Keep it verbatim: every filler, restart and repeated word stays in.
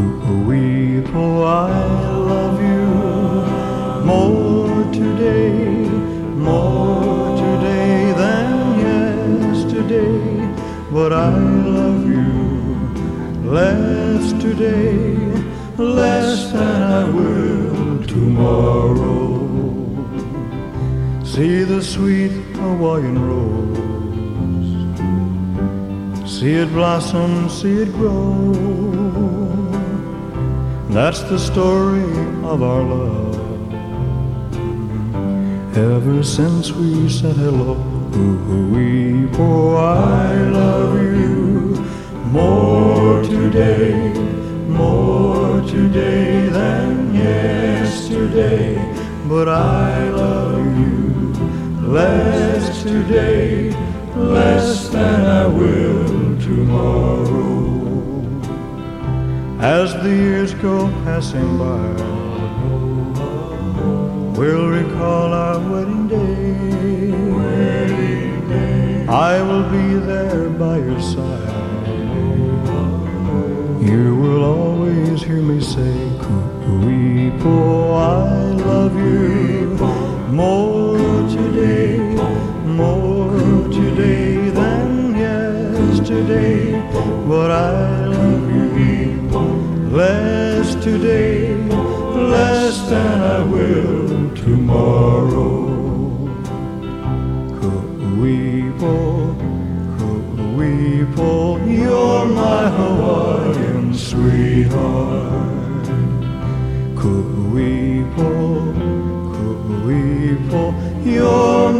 Kuipo, I love you more today, more today than yesterday. But I love you less today, less than I will tomorrow. See the sweet Hawaiian rose, see it blossom, see it grow. That's the story of our love, ever since we said hello. Kuipo, I love you more today, more today than yesterday. But I love you less today, less than I will tomorrow. As the years go passing by, we'll recall our wedding day. Wedding day. I will be there by your side. You will always hear me say, Kuipo, I love you more today, more today than yesterday. But I love you less today, less than I will tomorrow. Kuipo, Kuipo, you're my Hawaiian sweetheart. Kuipo, Kuipo, you're